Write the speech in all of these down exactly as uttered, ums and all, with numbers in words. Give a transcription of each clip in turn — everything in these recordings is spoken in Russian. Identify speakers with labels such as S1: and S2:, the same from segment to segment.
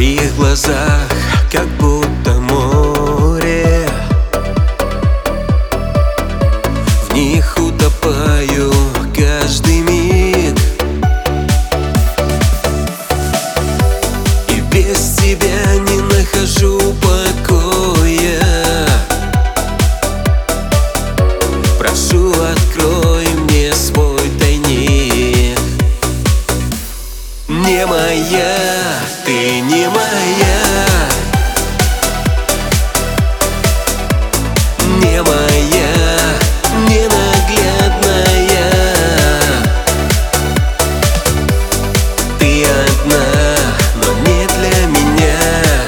S1: твоих глазах как будто море, в них утопаю каждый миг, и без тебя не нахожу покоя. Прошу, открой мне свой тайник. Не моя, ты не моя, не моя, ненаглядная. Ты одна, но не для меня.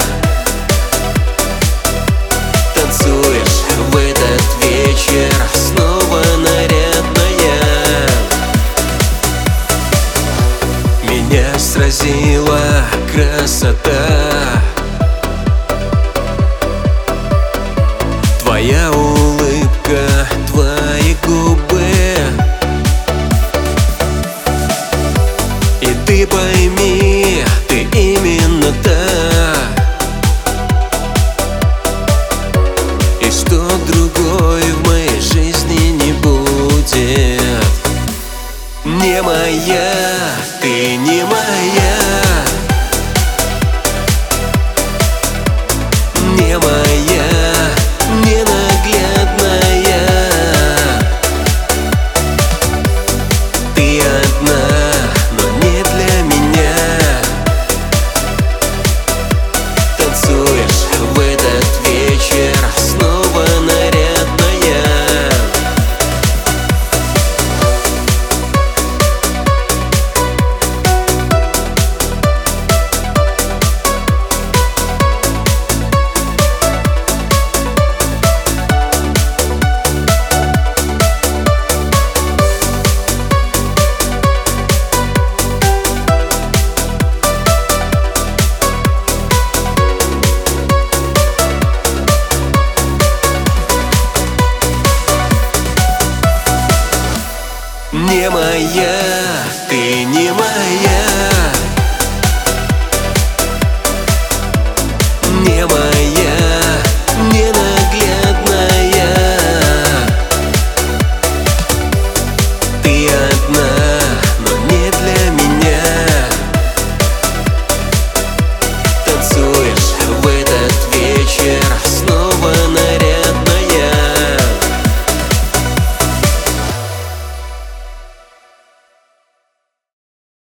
S1: Танцуешь в этот вечер снова нарядная. Меня сразила красота, твоя улыбка, твои губы. И ты пойми,